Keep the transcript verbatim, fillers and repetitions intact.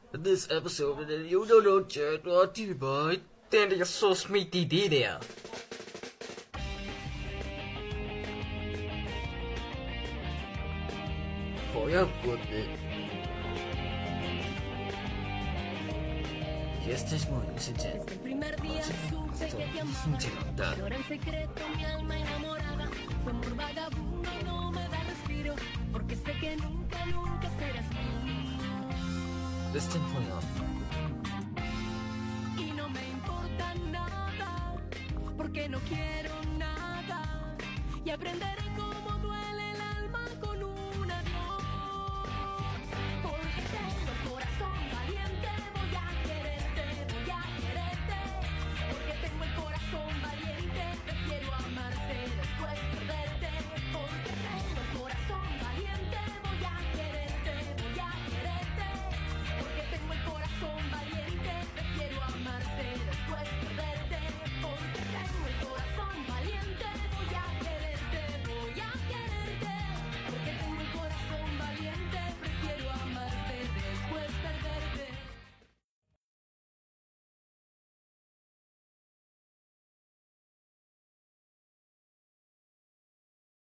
This episode of the You Don't Know Chat brought to you by Dandy Sauce Meaty Dinner. Får jag bundet? Y este es muy insensible. Desde el primer día supe que te amaba. Llora en secreto mi alma enamorada. Tu amor vagabundo no me da respiro, porque sé que nunca, nunca serás mío. Listen for you. Y no me importa nada, porque no quiero nada. Y aprenderé con